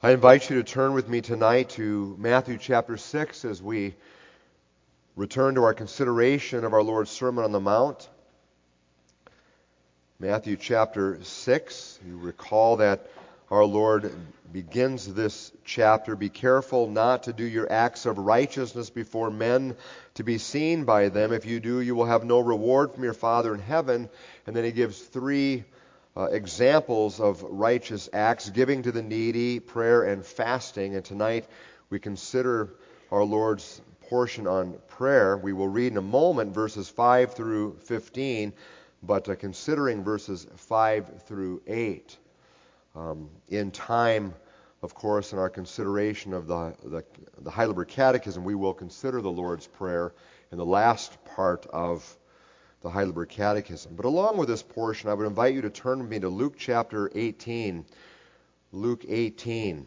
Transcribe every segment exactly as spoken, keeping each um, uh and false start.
I invite you to turn with me tonight to Matthew chapter six as we return to our consideration of our Lord's Sermon on the Mount. Matthew chapter six, you recall that our Lord begins this chapter, "Be careful not to do your acts of righteousness before men to be seen by them. If you do, you will have no reward from your Father in heaven." And then he gives three Uh, examples of righteous acts: giving to the needy, prayer, and fasting. And tonight we consider our Lord's portion on prayer. We will read in a moment verses five through fifteen, but uh, considering verses five through eight. Um, in time, of course, in our consideration of the, the, the Heidelberg Catechism, we will consider the Lord's Prayer in the last part of the Heidelberg Catechism. But along with this portion, I would invite you to turn with me to Luke chapter eighteen. Luke eighteen.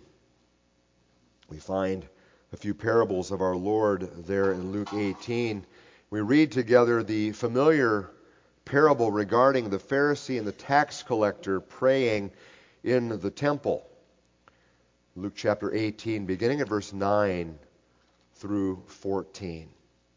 We find a few parables of our Lord there in Luke eighteen. We read together the familiar parable regarding the Pharisee and the tax collector praying in the temple. Luke chapter eighteen, beginning at verse nine through fourteen.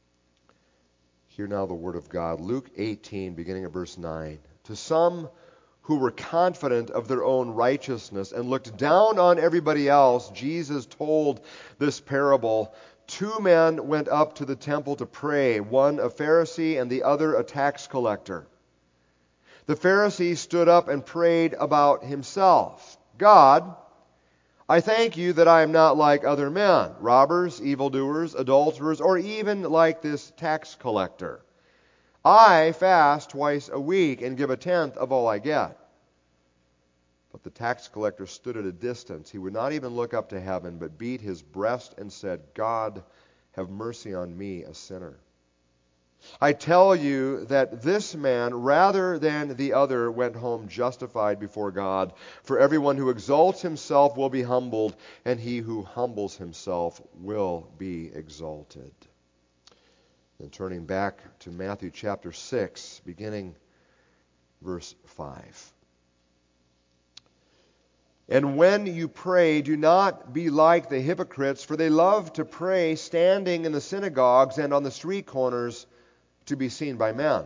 Hear now the word of God. Luke eighteen, beginning at verse nine. "To some who were confident of their own righteousness and looked down on everybody else, Jesus told this parable. Two men went up to the temple to pray, one a Pharisee and the other a tax collector. The Pharisee stood up and prayed about himself. 'God, I thank you that I am not like other men, robbers, evildoers, adulterers, or even like this tax collector. I fast twice a week and give a tenth of all I get.' But the tax collector stood at a distance. He would not even look up to heaven, but beat his breast and said, 'God, have mercy on me, a sinner.' I tell you that this man, rather than the other, went home justified before God. For everyone who exalts himself will be humbled, and he who humbles himself will be exalted." Then turning back to Matthew chapter six, beginning verse five. "And when you pray, do not be like the hypocrites, for they love to pray standing in the synagogues and on the street corners, to be seen by men.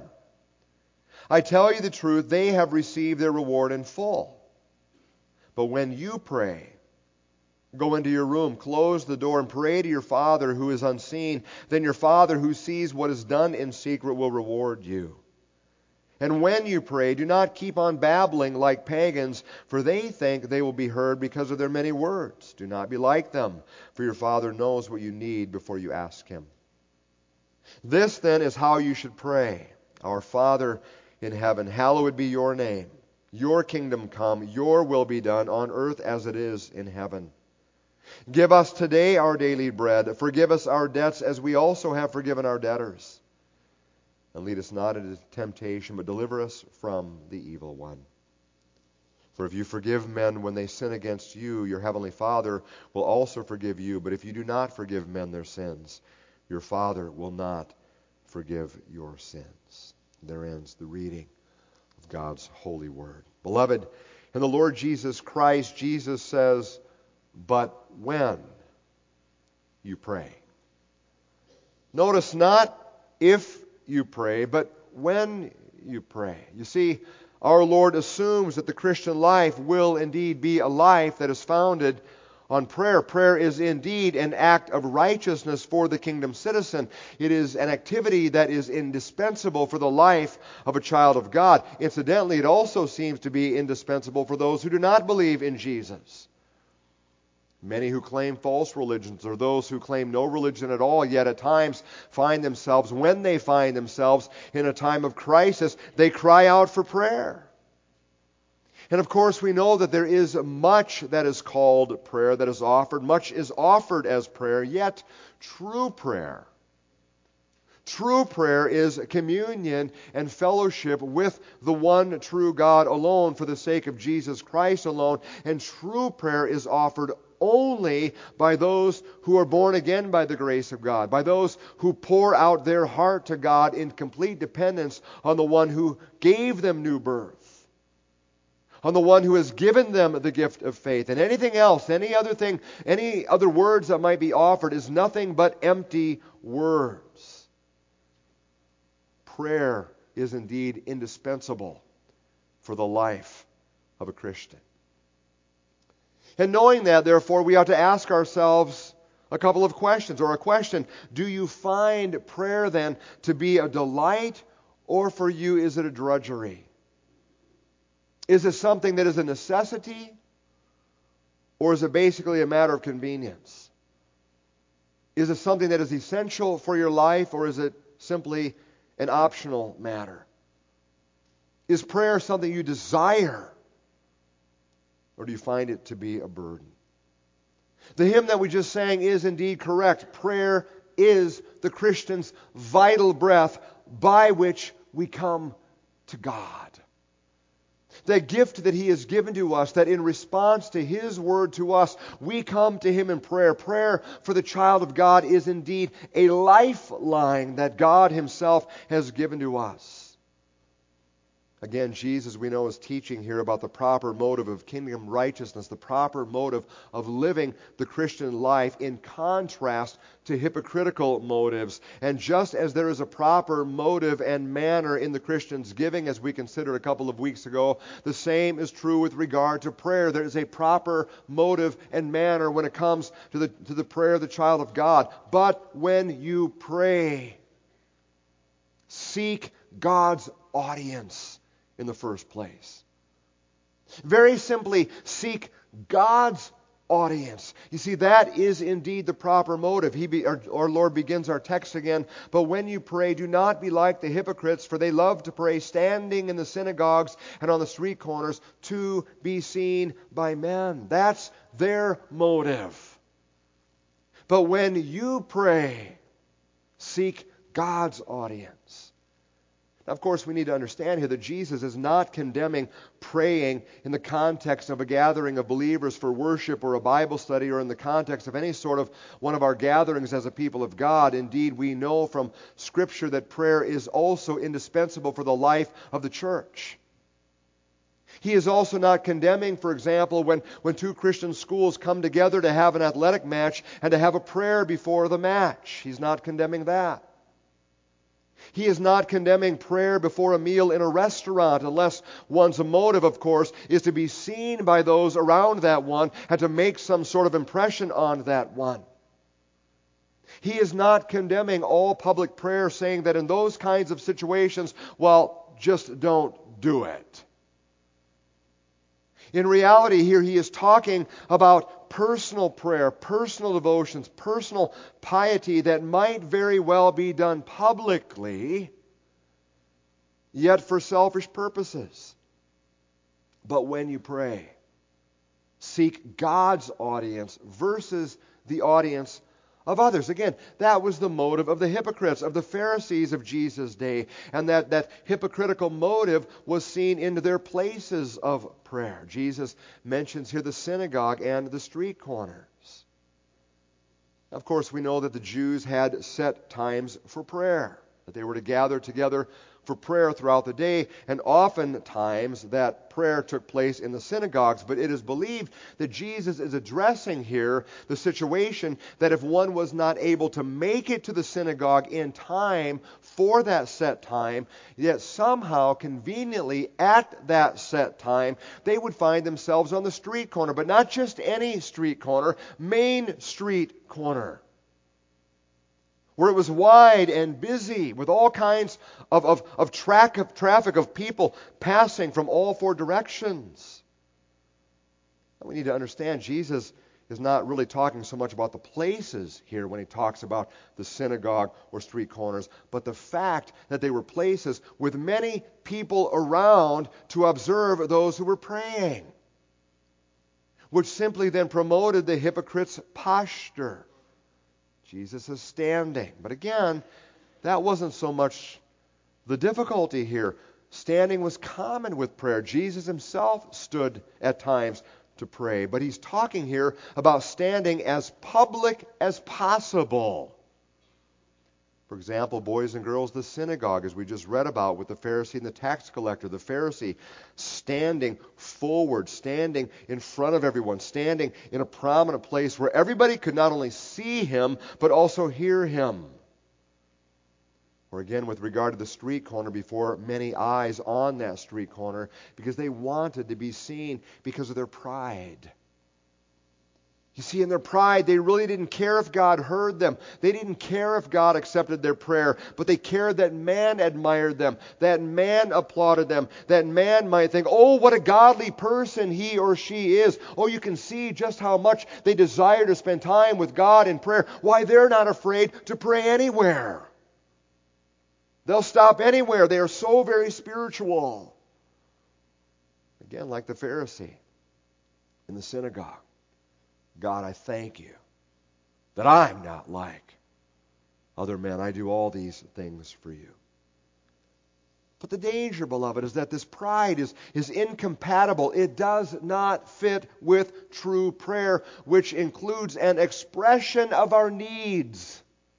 I tell you the truth, they have received their reward in full. But when you pray, go into your room, close the door, and pray to your Father who is unseen. Then your Father who sees what is done in secret will reward you. And when you pray, do not keep on babbling like pagans, for they think they will be heard because of their many words. Do not be like them, for your Father knows what you need before you ask Him. This then is how you should pray. Our Father in heaven, hallowed be your name. Your kingdom come, your will be done on earth as it is in heaven. Give us today our daily bread. Forgive us our debts as we also have forgiven our debtors. And lead us not into temptation, but deliver us from the evil one. For if you forgive men when they sin against you, your heavenly Father will also forgive you. But if you do not forgive men their sins, your Father will not forgive your sins." There ends the reading of God's holy word. Beloved, in the Lord Jesus Christ, Jesus says, "But when you pray." Notice not if you pray, but when you pray. You see, our Lord assumes that the Christian life will indeed be a life that is founded on prayer. Prayer is indeed an act of righteousness for the kingdom citizen. It is an activity that is indispensable for the life of a child of God. Incidentally, it also seems to be indispensable for those who do not believe in Jesus. Many who claim false religions, or those who claim no religion at all, yet at times find themselves, when they find themselves in a time of crisis, they cry out for prayer. And of course, we know that there is much that is called prayer, that is offered. Much is offered as prayer, yet true prayer. True prayer is communion and fellowship with the one true God alone for the sake of Jesus Christ alone. And true prayer is offered only by those who are born again by the grace of God, by those who pour out their heart to God in complete dependence on the one who gave them new birth. on the one who has given them the gift of faith. And anything else, any other thing, any other words that might be offered is nothing but empty words. Prayer is indeed indispensable for the life of a Christian. And knowing that, therefore, we ought to ask ourselves a couple of questions, or a question. Do you find prayer then to be a delight, or for you is it a drudgery? Is it something that is a necessity, or is it basically a matter of convenience? Is it something that is essential for your life, or is it simply an optional matter? Is prayer something you desire, or do you find it to be a burden? The hymn that we just sang is indeed correct. Prayer is the Christian's vital breath by which we come to God. That gift that He has given to us, that in response to His word to us, we come to Him in prayer. Prayer for the child of God is indeed a lifeline that God Himself has given to us. Again, Jesus, we know, is teaching here about the proper motive of kingdom righteousness, the proper motive of living the Christian life in contrast to hypocritical motives. And just as there is a proper motive and manner in the Christian's giving, as we considered a couple of weeks ago, the same is true with regard to prayer. There is a proper motive and manner when it comes to the, to the prayer of the child of God. But when you pray, seek God's audience in the first place. Very simply, seek God's audience. You see, that is indeed the proper motive. He be, our, our Lord begins our text again. But when you pray, do not be like the hypocrites, for they love to pray standing in the synagogues and on the street corners to be seen by men. That's their motive. But when you pray, seek God's audience. Now, of course, we need to understand here that Jesus is not condemning praying in the context of a gathering of believers for worship or a Bible study or in the context of any sort of one of our gatherings as a people of God. Indeed, we know from Scripture that prayer is also indispensable for the life of the church. He is also not condemning, for example, when, when two Christian schools come together to have an athletic match and to have a prayer before the match. He's not condemning that. He is not condemning prayer before a meal in a restaurant, unless one's motive, of course, is to be seen by those around that one and to make some sort of impression on that one. He is not condemning all public prayer, saying that in those kinds of situations, well, just don't do it. In reality, here he is talking about personal prayer, personal devotions, personal piety that might very well be done publicly, yet for selfish purposes. But when you pray, seek God's audience versus the audience of others. Again, that was the motive of the hypocrites, of the Pharisees of Jesus' day. And that, that hypocritical motive was seen in their places of prayer. Jesus mentions here the synagogue and the street corners. Of course, we know that the Jews had set times for prayer, that they were to gather together for prayer throughout the day, and oftentimes that prayer took place in the synagogues. But it is believed that Jesus is addressing here the situation that if one was not able to make it to the synagogue in time for that set time, yet somehow conveniently at that set time they would find themselves on the street corner. But not just any street corner, Main Street corner, where it was wide and busy with all kinds of, of, of, track of traffic of people passing from all four directions. And we need to understand Jesus is not really talking so much about the places here when he talks about the synagogue or street corners, but the fact that they were places with many people around to observe those who were praying, which simply then promoted the hypocrite's posture. Jesus is standing. But again, that wasn't so much the difficulty here. Standing was common with prayer. Jesus himself stood at times to pray. But he's talking here about standing as public as possible. For example, boys and girls, the synagogue, as we just read about with the Pharisee and the tax collector. The Pharisee standing forward, standing in front of everyone, standing in a prominent place where everybody could not only see him, but also hear him. Or again, with regard to the street corner, before many eyes on that street corner, because they wanted to be seen because of their pride. You see, in their pride, they really didn't care if God heard them. They didn't care if God accepted their prayer, but they cared that man admired them, that man applauded them, that man might think, oh, what a godly person he or she is. Oh, you can see just how much they desire to spend time with God in prayer. Why, they're not afraid to pray anywhere. They'll stop anywhere. They are so very spiritual. Again, like the Pharisee in the synagogue. God, I thank you that I'm not like other men. I do all these things for you. But the danger, beloved, is that this pride is, is incompatible. It does not fit with true prayer, which includes an expression of our needs,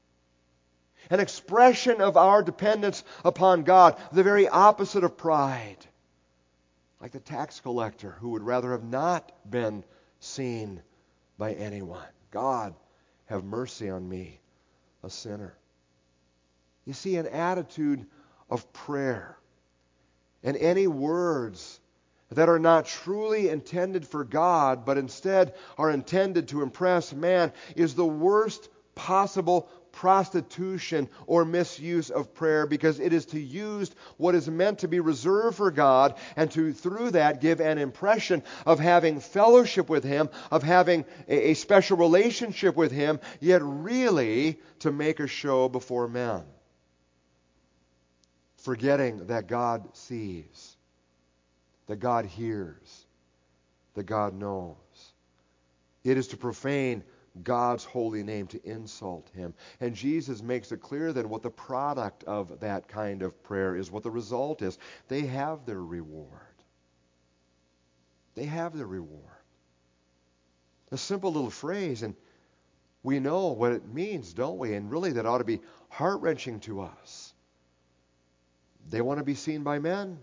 an expression of our dependence upon God, the very opposite of pride. Like the tax collector who would rather have not been seen by anyone. God, have mercy on me, a sinner. You see, an attitude of prayer and any words that are not truly intended for God, but instead are intended to impress man, is the worst possible prostitution or misuse of prayer, because it is to use what is meant to be reserved for God and to, through that, give an impression of having fellowship with Him, of having a, a special relationship with Him, yet really to make a show before men. Forgetting that God sees, that God hears, that God knows. It is to profane God's holy name, to insult Him. And Jesus makes it clear then what the product of that kind of prayer is, what the result is. They have their reward. They have their reward. A simple little phrase, and we know what it means, don't we? And really that ought to be heart-wrenching to us. They want to be seen by men.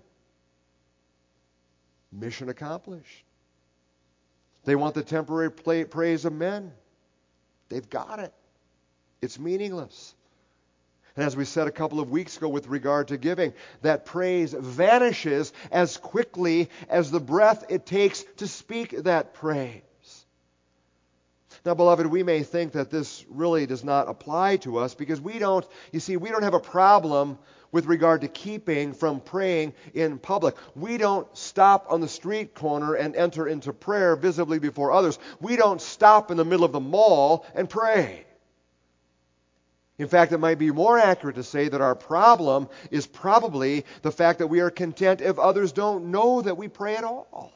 Mission accomplished. They want the temporary praise of men. They've got it. It's meaningless. And as we said a couple of weeks ago with regard to giving, that praise vanishes as quickly as the breath it takes to speak that praise. Now, beloved, we may think that this really does not apply to us because we don't, you see, we don't have a problem with regard to keeping from praying in public. We don't stop on the street corner and enter into prayer visibly before others. We don't stop in the middle of the mall and pray. In fact, it might be more accurate to say that our problem is probably the fact that we are content if others don't know that we pray at all.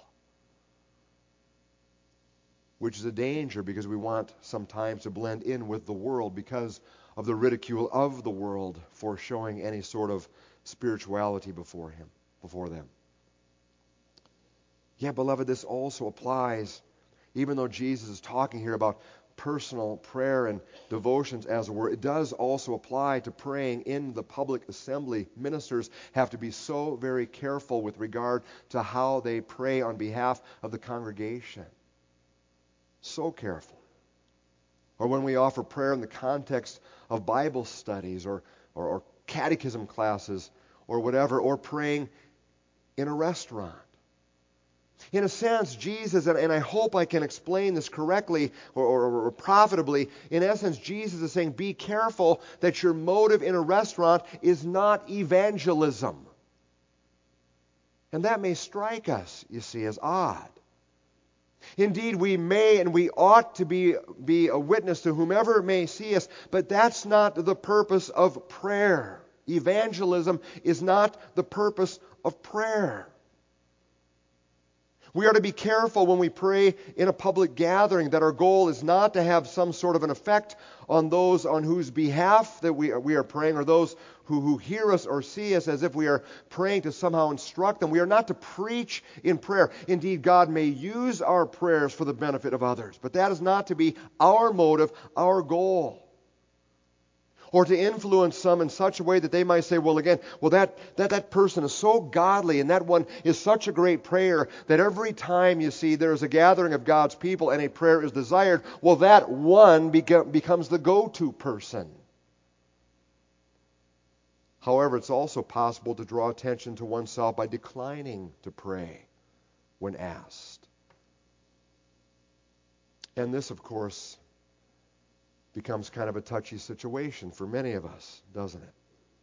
Which is a danger because we want sometimes to blend in with the world because of the ridicule of the world for showing any sort of spirituality before him, before them. Yeah, beloved, this also applies, even though Jesus is talking here about personal prayer and devotions as it were, it does also apply to praying in the public assembly. Ministers have to be so very careful with regard to how they pray on behalf of the congregation. So careful. Or when we offer prayer in the context of Bible studies or, or, or catechism classes or whatever, or praying in a restaurant. In a sense, Jesus, and, and I hope I can explain this correctly or, or, or profitably, in essence, Jesus is saying, be careful that your motive in a restaurant is not evangelism. And that may strike us, you see, as odd. Indeed, we may and we ought to be, be a witness to whomever may see us, but that's not the purpose of prayer. Evangelism is not the purpose of prayer. We are to be careful when we pray in a public gathering that our goal is not to have some sort of an effect on those on whose behalf that we are, we are praying, or those who, who hear us or see us, as if we are praying to somehow instruct them. We are not to preach in prayer. Indeed, God may use our prayers for the benefit of others, but that is not to be our motive, our goal. Or to influence some in such a way that they might say, well, again, well, that, that, that person is so godly and that one is such a great prayer that every time you see there's a gathering of God's people and a prayer is desired, well, that one beca- becomes the go-to person. However, it's also possible to draw attention to oneself by declining to pray when asked. And this, of course, becomes kind of a touchy situation for many of us, doesn't it?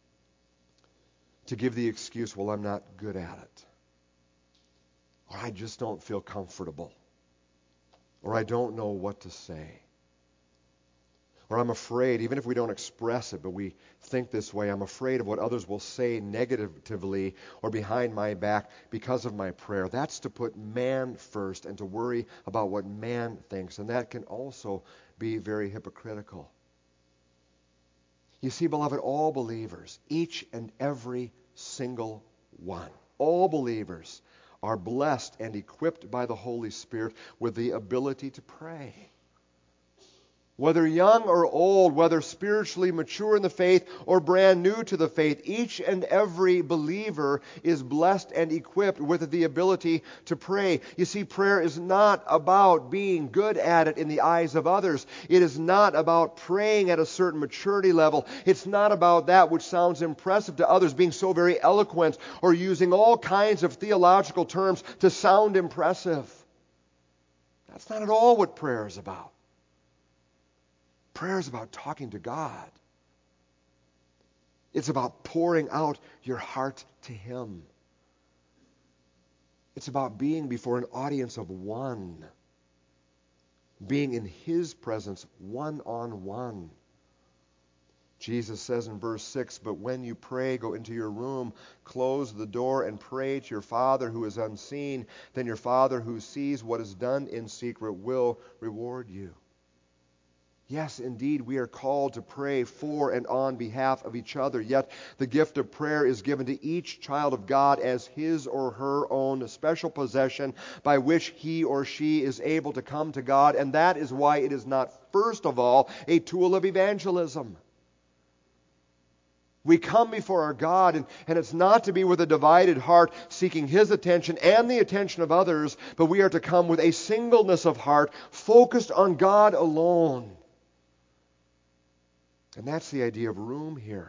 To give the excuse, well, I'm not good at it. Or I just don't feel comfortable. Or I don't know what to say. Or I'm afraid, even if we don't express it, but we think this way, I'm afraid of what others will say negatively or behind my back because of my prayer. That's to put man first and to worry about what man thinks. And that can also be very hypocritical. You see, beloved, all believers, each and every single one, all believers are blessed and equipped by the Holy Spirit with the ability to pray. Whether young or old, whether spiritually mature in the faith or brand new to the faith, each and every believer is blessed and equipped with the ability to pray. You see, prayer is not about being good at it in the eyes of others. It is not about praying at a certain maturity level. It's not about that which sounds impressive to others, being so very eloquent or using all kinds of theological terms to sound impressive. That's not at all what prayer is about. Prayer is about talking to God. It's about pouring out your heart to Him. It's about being before an audience of one. Being in His presence one-on-one. Jesus says in verse six, but when you pray, go into your room, close the door, and pray to your Father who is unseen. Then your Father who sees what is done in secret will reward you. Yes, indeed, we are called to pray for and on behalf of each other. Yet the gift of prayer is given to each child of God as his or her own special possession by which he or she is able to come to God. And that is why it is not, first of all, a tool of evangelism. We come before our God, and, and it's not to be with a divided heart seeking His attention and the attention of others, but we are to come with a singleness of heart focused on God alone. And that's the idea of room here.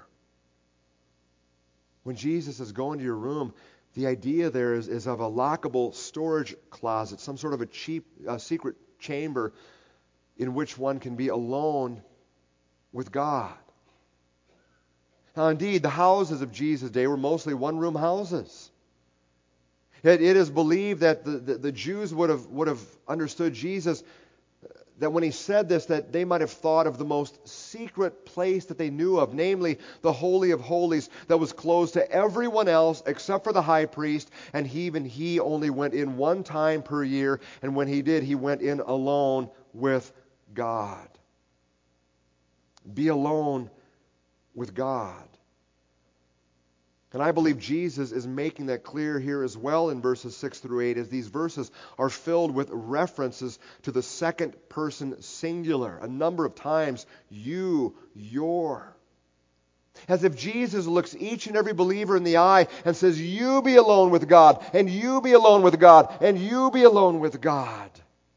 When Jesus says, go into your room, the idea there is, is of a lockable storage closet, some sort of a cheap, uh, secret chamber in which one can be alone with God. Now, indeed, the houses of Jesus' day were mostly one-room houses. It, it is believed that the, the, the Jews would have, would have understood Jesus, that when He said this, that they might have thought of the most secret place that they knew of, namely the Holy of Holies, that was closed to everyone else except for the high priest, and he, even he only went in one time per year, and when he did, he went in alone with God. Be alone with God. And I believe Jesus is making that clear here as well in verses six through eight, as these verses are filled with references to the second person singular. A number of times, you, your. As if Jesus looks each and every believer in the eye and says, you be alone with God, and you be alone with God, and you be alone with God.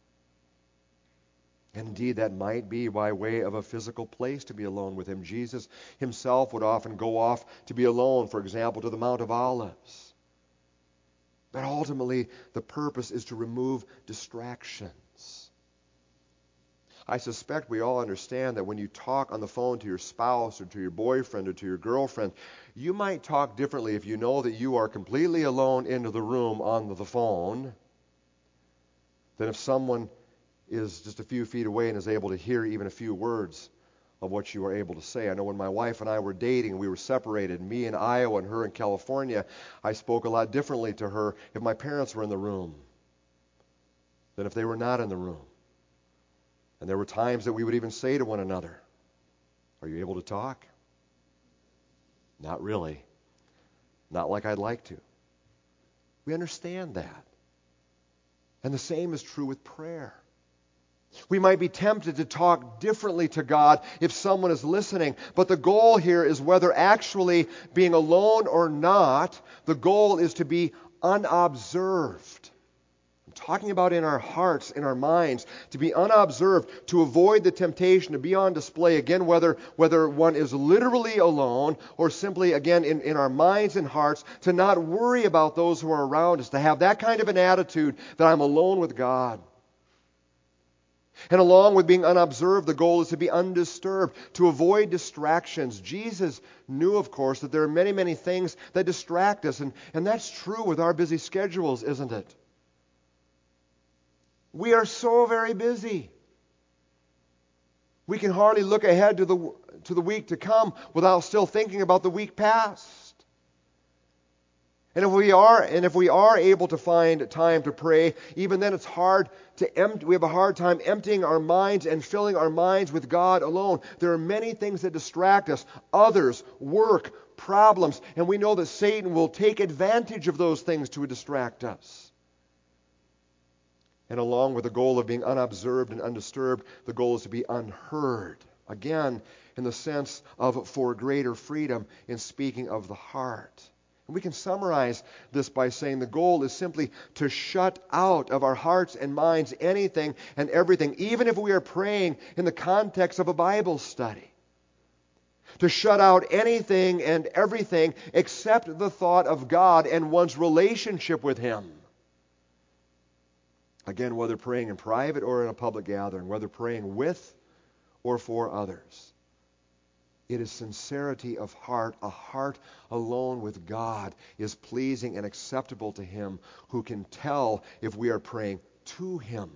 And indeed, that might be by way of a physical place to be alone with Him. Jesus Himself would often go off to be alone, for example, to the Mount of Olives. But ultimately, the purpose is to remove distractions. I suspect we all understand that when you talk on the phone to your spouse or to your boyfriend or to your girlfriend, you might talk differently if you know that you are completely alone into the room on the phone than if someone is just a few feet away and is able to hear even a few words of what you are able to say. I know when my wife and I were dating, we were separated, me in Iowa and her in California, I spoke a lot differently to her if my parents were in the room than if they were not in the room. And there were times that we would even say to one another, are you able to talk? Not really. Not like I'd like to. We understand that. And the same is true with prayer. We might be tempted to talk differently to God if someone is listening, but the goal here is whether actually being alone or not, the goal is to be unobserved. I'm talking about in our hearts, in our minds, to be unobserved, to avoid the temptation to be on display, again, whether, whether one is literally alone or simply, again, in, in our minds and hearts, to not worry about those who are around us, to have that kind of an attitude that I'm alone with God. And along with being unobserved, the goal is to be undisturbed, to avoid distractions. Jesus knew, of course, that there are many, many things that distract us, and, and that's true with our busy schedules, isn't it? We are so very busy. We can hardly look ahead to the, to the week to come without still thinking about the week past. And if we are, and if we are able to find time to pray, even then it's hard to empty. We have a hard time emptying our minds and filling our minds with God alone. There are many things that distract us: others, work, problems, and we know that Satan will take advantage of those things to distract us. And along with the goal of being unobserved and undisturbed, the goal is to be unheard. Again, in the sense of for greater freedom in speaking of the heart. And we can summarize this by saying the goal is simply to shut out of our hearts and minds anything and everything, even if we are praying in the context of a Bible study. To shut out anything and everything except the thought of God and one's relationship with Him. Again, whether praying in private or in a public gathering, whether praying with or for others. It is sincerity of heart. A heart alone with God is pleasing and acceptable to Him, who can tell if we are praying to Him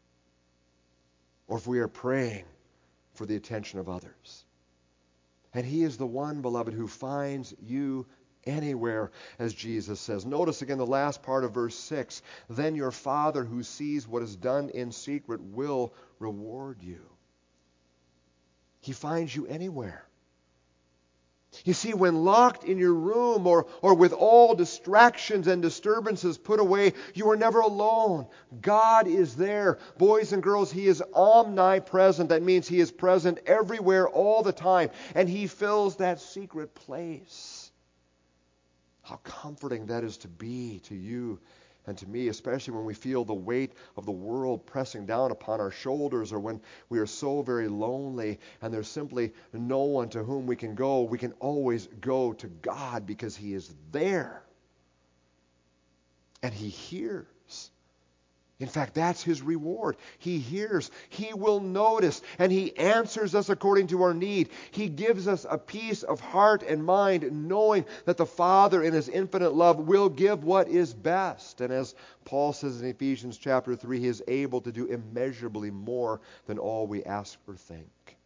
or if we are praying for the attention of others. And He is the one, beloved, who finds you anywhere, as Jesus says. Notice again the last part of verse six. Then your Father who sees what is done in secret will reward you. He finds you anywhere. You see, when locked in your room or, or with all distractions and disturbances put away, you are never alone. God is there. Boys and girls, He is omnipresent. That means He is present everywhere all the time. And He fills that secret place. How comforting that is to be to you and to me, especially when we feel the weight of the world pressing down upon our shoulders, or when we are so very lonely and there's simply no one to whom we can go. We can always go to God because He is there. And He hears. In fact, that's His reward. He hears. He will notice. And He answers us according to our need. He gives us a peace of heart and mind, knowing that the Father in His infinite love will give what is best. And as Paul says in Ephesians chapter three, He is able to do immeasurably more than all we ask or think.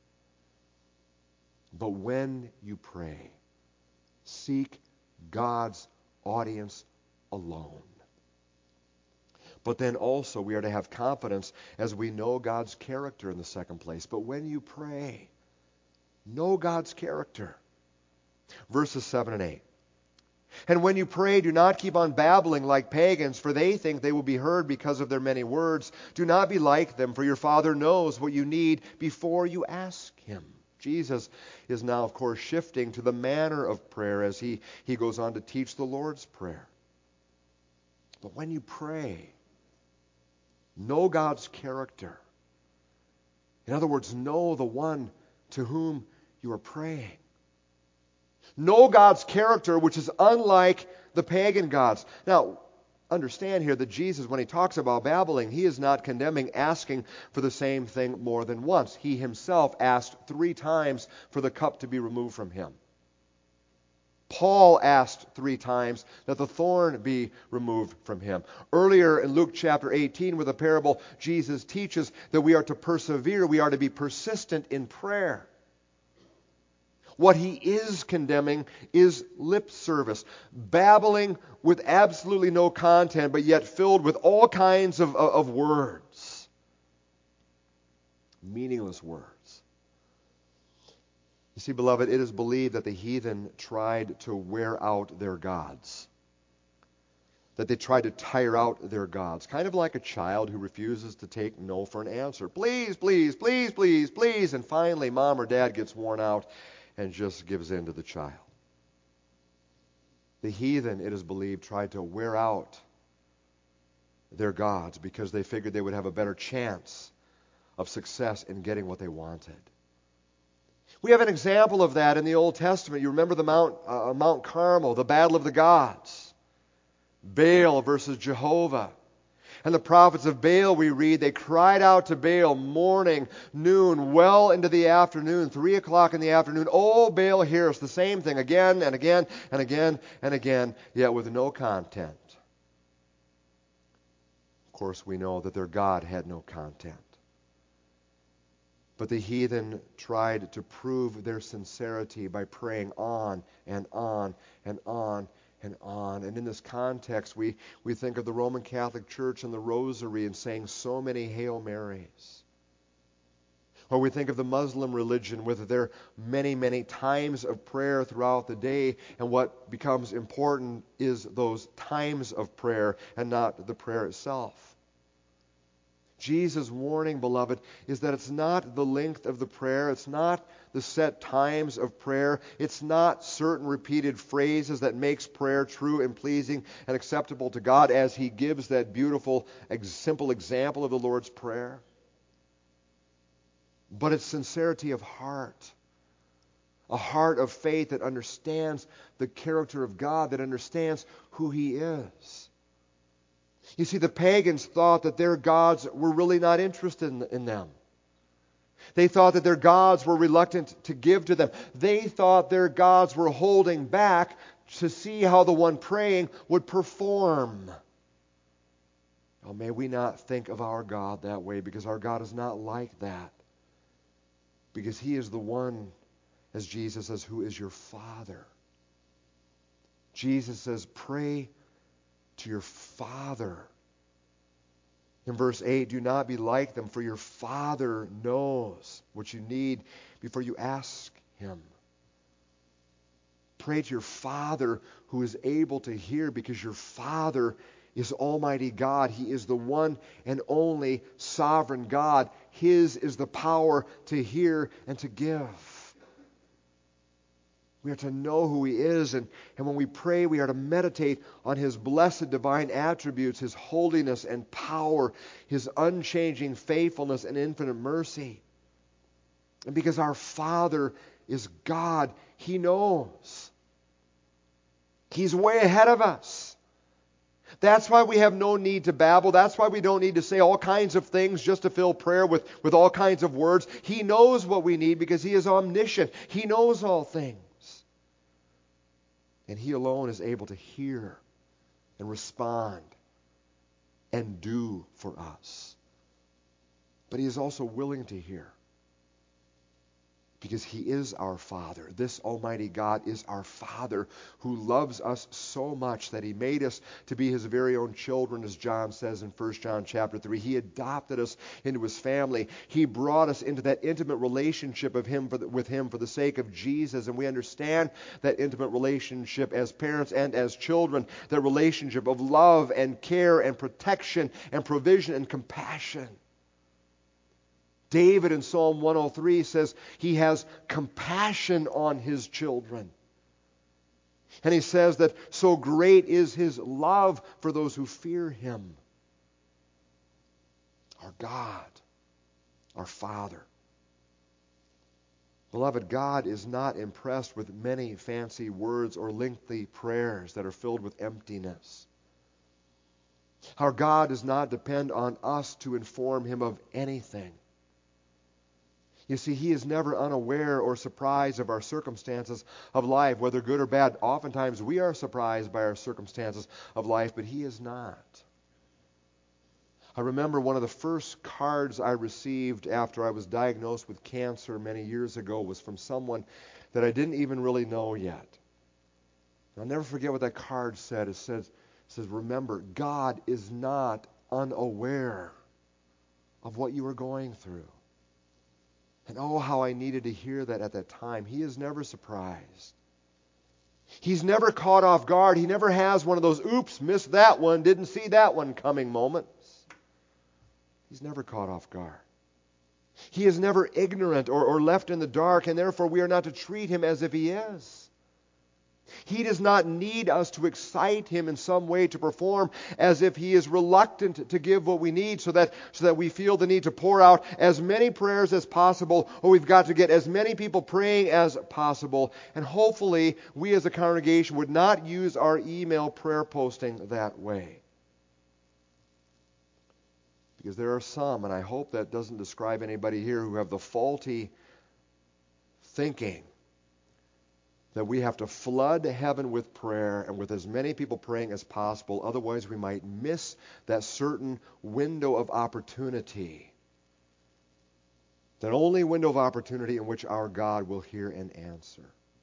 But when you pray, seek God's audience alone. But then also we are to have confidence as we know God's character in the second place. But when you pray, know God's character. Verses seven and eight. And when you pray, do not keep on babbling like pagans, for they think they will be heard because of their many words. Do not be like them, for your Father knows what you need before you ask Him. Jesus is now, of course, shifting to the manner of prayer as he, he goes on to teach the Lord's Prayer. But when you pray, know God's character. In other words, know the one to whom you are praying. Know God's character, which is unlike the pagan gods. Now, understand here that Jesus, when He talks about babbling, He is not condemning asking for the same thing more than once. He Himself asked three times for the cup to be removed from Him. Paul asked three times that the thorn be removed from him. Earlier in Luke chapter eighteen, with a parable, Jesus teaches that we are to persevere, we are to be persistent in prayer. What He is condemning is lip service, babbling with absolutely no content, but yet filled with all kinds of, of, of words. Meaningless words. You see, beloved, it is believed that the heathen tried to wear out their gods. that they tried to tire out their gods, kind of like a child who refuses to take no for an answer. Please, please, please, please, please. And finally, mom or dad gets worn out and just gives in to the child. The heathen, it is believed, tried to wear out their gods because they figured they would have a better chance of success in getting what they wanted. We have an example of that in the Old Testament. You remember the Mount, uh, Mount Carmel, the battle of the gods. Baal versus Jehovah. And the prophets of Baal, we read, they cried out to Baal morning, noon, well into the afternoon, three o'clock in the afternoon. Oh, Baal, hear us. The same thing again and again and again and again, yet with no content. Of course, we know that their God had no content. But the heathen tried to prove their sincerity by praying on and on and on and on. And in this context, we, we think of the Roman Catholic Church and the Rosary and saying so many Hail Marys. Or we think of the Muslim religion with their many, many times of prayer throughout the day. And what becomes important is those times of prayer and not the prayer itself. Jesus' warning, beloved, is that it's not the length of the prayer. It's not the set times of prayer. It's not certain repeated phrases that makes prayer true and pleasing and acceptable to God as He gives that beautiful, simple example of the Lord's Prayer. But it's sincerity of heart. A heart of faith that understands the character of God, that understands who He is. You see, the pagans thought that their gods were really not interested in, in them. They thought that their gods were reluctant to give to them. They thought their gods were holding back to see how the one praying would perform. Oh, may we not think of our God that way, because our God is not like that. Because He is the one, as Jesus says, who is your Father. Jesus says, pray to your Father. In verse eight, do not be like them, for your Father knows what you need before you ask Him. Pray to your Father who is able to hear, because your Father is Almighty God. He is the one and only sovereign God. His is the power to hear and to give. We are to know who He is, and, and when we pray, we are to meditate on His blessed divine attributes, His holiness and power, His unchanging faithfulness and infinite mercy. And because our Father is God, He knows. He's way ahead of us. That's why we have no need to babble. That's why we don't need to say all kinds of things just to fill prayer with, with all kinds of words. He knows what we need because He is omniscient. He knows all things. And He alone is able to hear and respond and do for us. But He is also willing to hear, because He is our Father. This Almighty God is our Father, who loves us so much that He made us to be His very own children, as John says in First John chapter three. He adopted us into His family. He brought us into that intimate relationship of him for the, with Him for the sake of Jesus. And we understand that intimate relationship as parents and as children, that relationship of love and care and protection and provision and compassion. David in Psalm one oh three says he has compassion on his children. And he says that so great is His love for those who fear Him. Our God, our Father. Beloved, God is not impressed with many fancy words or lengthy prayers that are filled with emptiness. Our God does not depend on us to inform Him of anything. You see, He is never unaware or surprised of our circumstances of life, whether good or bad. Oftentimes we are surprised by our circumstances of life, but He is not. I remember one of the first cards I received after I was diagnosed with cancer many years ago was from someone that I didn't even really know yet. I'll never forget what that card said. It says, it says, remember, God is not unaware of what you are going through. And oh, how I needed to hear that at that time. He is never surprised. He's never caught off guard. He never has one of those, oops, missed that one, didn't see that one coming moments. He's never caught off guard. He is never ignorant or, or left in the dark, and therefore we are not to treat him as if he is. He does not need us to excite him in some way to perform as if he is reluctant to give what we need so that, so that we feel the need to pour out as many prayers as possible, or we've got to get as many people praying as possible. And hopefully we as a congregation would not use our email prayer posting that way. Because there are some, and I hope that doesn't describe anybody here, who have the faulty thinking that we have to flood heaven with prayer and with as many people praying as possible. Otherwise, we might miss that certain window of opportunity. That only window of opportunity in which our God will hear and answer.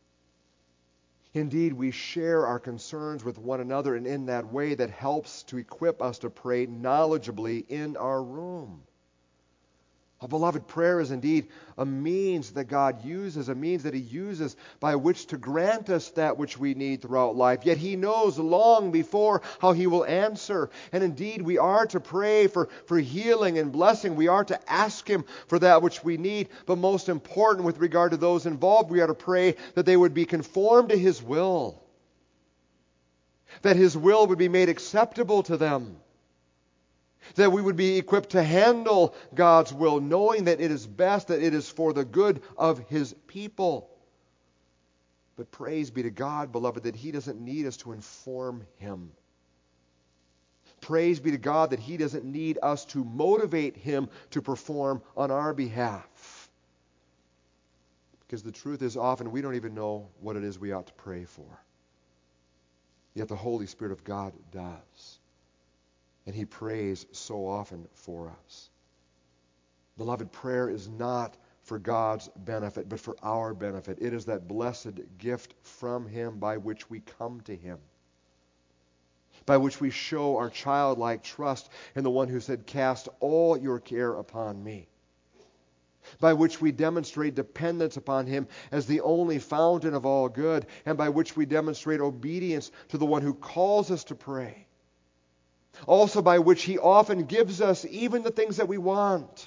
Indeed, we share our concerns with one another, and in that way that helps to equip us to pray knowledgeably in our room. Oh, beloved, prayer is indeed a means that God uses, a means that he uses by which to grant us that which we need throughout life. Yet he knows long before how he will answer. And indeed, we are to pray for, for healing and blessing. We are to ask him for that which we need. But most important with regard to those involved, we are to pray that they would be conformed to his will. That his will would be made acceptable to them. That we would be equipped to handle God's will, knowing that it is best, that it is for the good of his people. But praise be to God, beloved, that he doesn't need us to inform him. Praise be to God that he doesn't need us to motivate him to perform on our behalf. Because the truth is, often we don't even know what it is we ought to pray for. Yet the Holy Spirit of God does. And he prays so often for us. Beloved, prayer is not for God's benefit, but for our benefit. It is that blessed gift from him by which we come to him. By which we show our childlike trust in the one who said, "Cast all your care upon me." By which we demonstrate dependence upon him as the only fountain of all good, and by which we demonstrate obedience to the one who calls us to pray. Also by which he often gives us even the things that we want.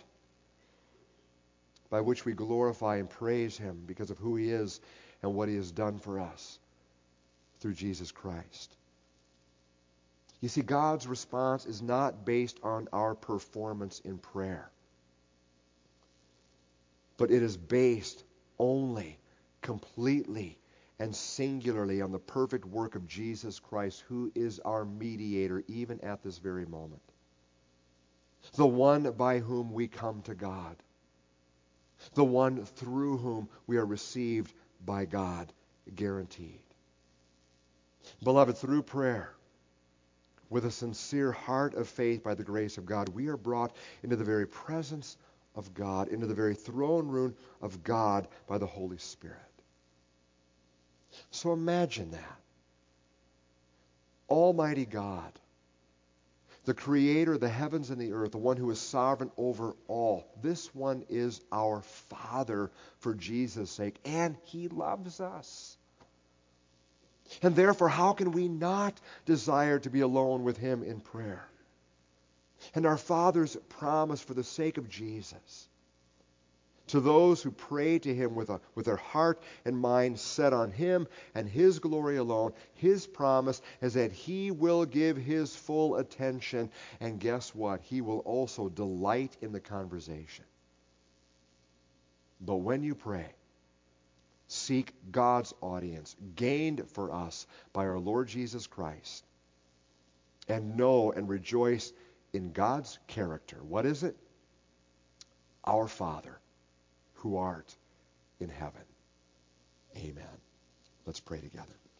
By which we glorify and praise him because of who he is and what he has done for us through Jesus Christ. You see, God's response is not based on our performance in prayer. But it is based only, completely, and singularly on the perfect work of Jesus Christ, who is our mediator even at this very moment. The one by whom we come to God. The one through whom we are received by God, guaranteed. Beloved, through prayer, with a sincere heart of faith by the grace of God, we are brought into the very presence of God, into the very throne room of God by the Holy Spirit. So imagine that. Almighty God, the creator of the heavens and the earth, the one who is sovereign over all. This one is our Father for Jesus' sake, and he loves us. And therefore, how can we not desire to be alone with him in prayer? And our Father's promise for the sake of Jesus, to those who pray to him with, a, with their heart and mind set on him and his glory alone, his promise is that he will give his full attention. And guess what? He will also delight in the conversation. But when you pray, seek God's audience, gained for us by our Lord Jesus Christ, and know and rejoice in God's character. What is it? Our Father, who art in heaven. Amen. Let's pray together.